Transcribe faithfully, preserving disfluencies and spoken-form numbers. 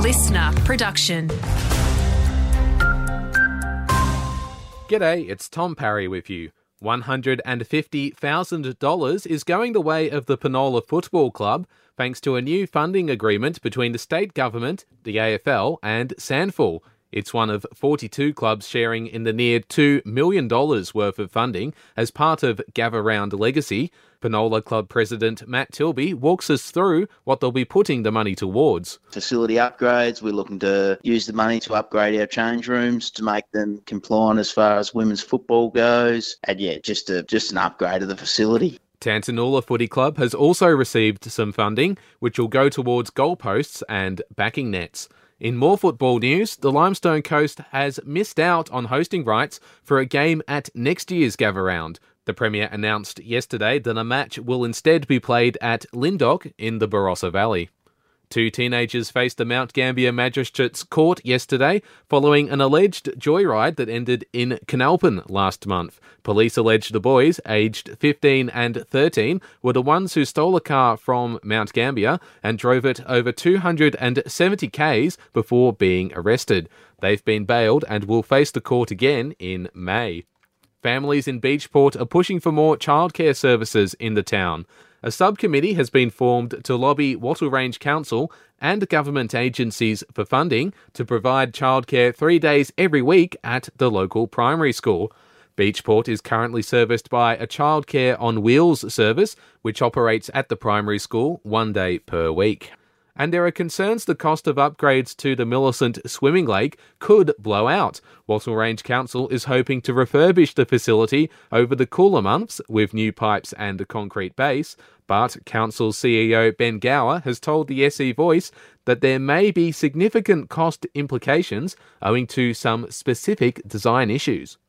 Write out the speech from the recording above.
listener production. G'day, it's Tom Parry with you. one hundred fifty thousand dollars is going the way of the Penola Football Club thanks to a new funding agreement between the state government, the A F L and SANFL. It's one of forty-two clubs sharing in the near two million dollars worth of funding as part of Gather Round Legacy. Penola Club President Matt Tilby walks us through what they'll be putting the money towards. Facility upgrades. We're looking to use the money to upgrade our change rooms to make them compliant as far as women's football goes. And yeah, just a, just an upgrade of the facility. Tantanoola Footy Club has also received some funding, which will go towards goalposts and backing nets. In more football news, the Limestone Coast has missed out on hosting rights for a game at next year's Gather Round. The Premier announced yesterday that a match will instead be played at Lyndoch in the Barossa Valley. Two teenagers faced the Mount Gambier Magistrates Court yesterday following an alleged joyride that ended in Canalpin last month. Police allege the boys, aged fifteen and thirteen, were the ones who stole a car from Mount Gambier and drove it over two hundred seventy kays before being arrested. They've been bailed and will face the court again in May. Families in Beachport are pushing for more childcare services in the town. A subcommittee has been formed to lobby Wattle Range Council and government agencies for funding to provide childcare three days every week at the local primary school. Beachport is currently serviced by a Childcare on Wheels service, which operates at the primary school one day per week. And there are concerns the cost of upgrades to the Millicent Swimming Lake could blow out. Wattle Range Council is hoping to refurbish the facility over the cooler months with new pipes and a concrete base, but Council C E O Ben Gower has told the S E Voice that there may be significant cost implications owing to some specific design issues.